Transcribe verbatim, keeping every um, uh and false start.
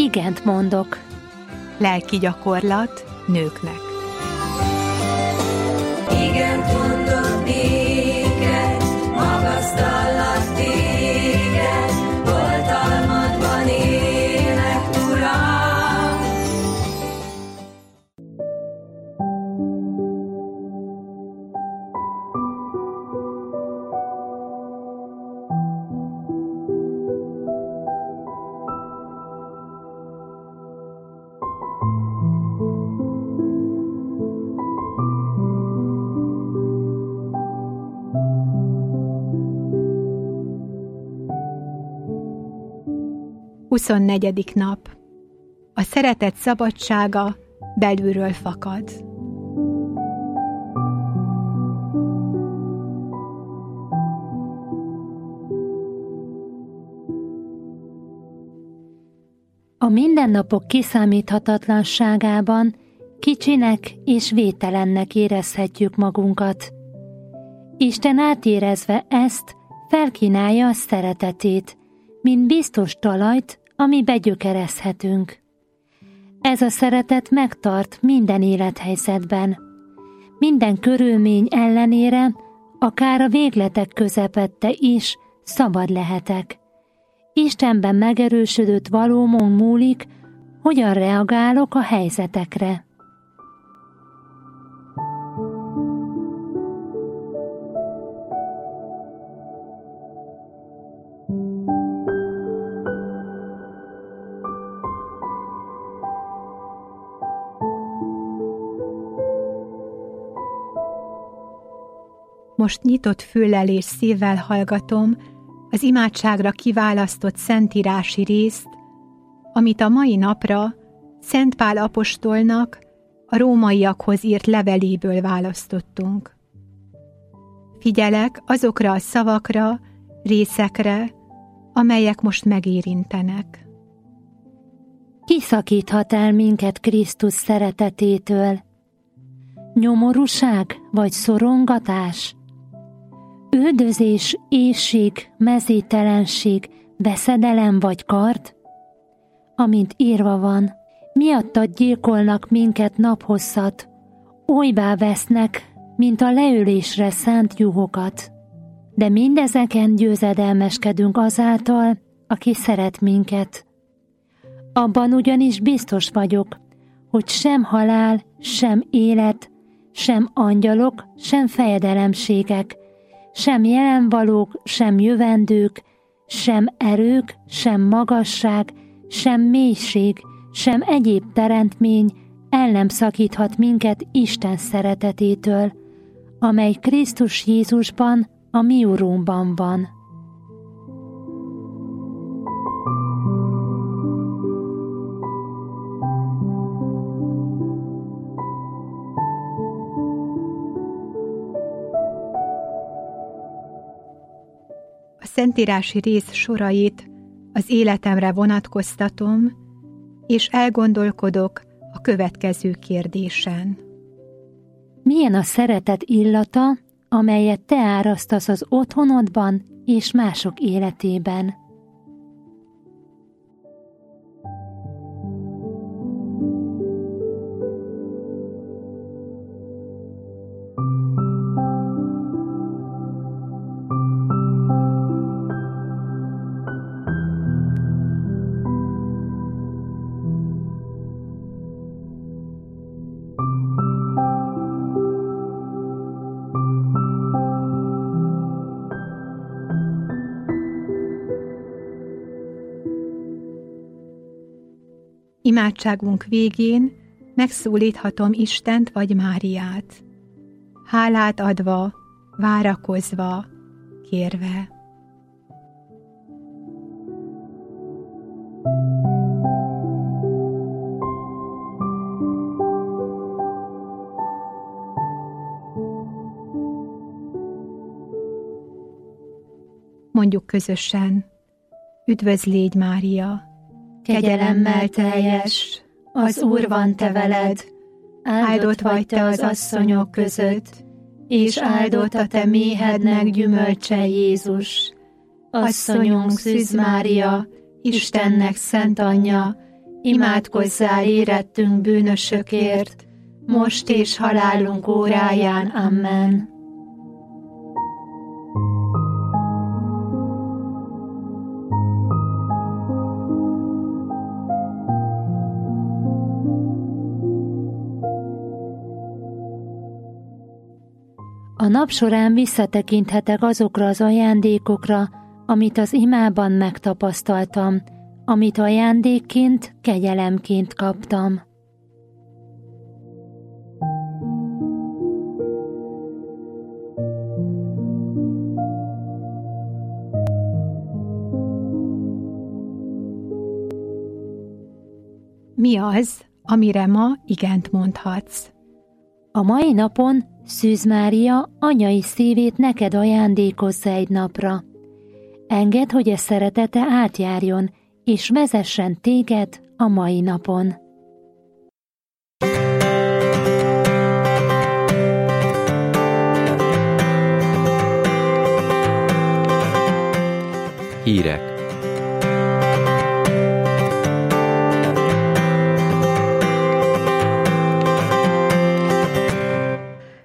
igent mondok. Lelki gyakorlat nőknek. Igent mondok néked, magasztallak téged, oltalmadban élek, Uram. huszonnegyedik nap. A szeretet szabadsága belülről fakad. A mindennapok kiszámíthatatlanságában kicsinek és vételennek érezhetjük magunkat. Isten átérezve ezt felkínálja a szeretetét, mint biztos talajt, amibe gyökerezhetünk. Ez a szeretet megtart minden élethelyzetben. Minden körülmény ellenére, akár a végletek közepette is szabad lehetek. Istenben megerősödött valómon múlik, hogyan reagálok a helyzetekre. Most nyitott füllel és szívvel hallgatom az imádságra kiválasztott szentírási részt, amit a mai napra Szent Pál apostolnak a rómaiakhoz írt leveléből választottunk. Figyelek azokra a szavakra, részekre, amelyek most megérintenek. Ki szakíthat el minket Krisztus szeretetétől? Nyomorúság vagy szorongatás? Üldözés, éhség, mezítelenség, veszedelem vagy kard? Amint írva van, miattad gyilkolnak minket naphosszat, olybá vesznek, mint a leölésre szánt juhokat. De mindezeken győzedelmeskedünk azáltal, aki szeret minket. Abban ugyanis biztos vagyok, hogy sem halál, sem élet, sem angyalok, sem fejedelemségek, sem jelenvalók, sem jövendők, sem erők, sem magasság, sem mélység, sem egyéb teremtmény el nem szakíthat minket Isten szeretetétől, amely Krisztus Jézusban, a mi Urunkban van. A szentírási rész sorait az életemre vonatkoztatom, és elgondolkodok a következő kérdésen. Milyen a szeretet illata, amelyet te árasztasz az otthonodban és mások életében? Imádságunk végén megszólíthatom Istent vagy Máriát, hálát adva, várakozva, kérve. Mondjuk közösen: Üdvözl légy, Mária! Kegyelemmel teljes, az Úr van te veled, áldott vagy te az asszonyok között, és áldott a te méhednek gyümölcse, Jézus. Asszonyunk Szűz Mária, Istennek szent anyja, imádkozzál érettünk bűnösökért, most és halálunk óráján. Amen. A nap során visszatekinthetek azokra az ajándékokra, amit az imában megtapasztaltam, amit ajándékként, kegyelemként kaptam. Mi az, amire ma igent mondhatsz? A mai napon Szűz Mária anyai szívét neked ajándékozza egy napra. Engedd, hogy ez szeretete átjárjon, és vezessen téged a mai napon. Hírek.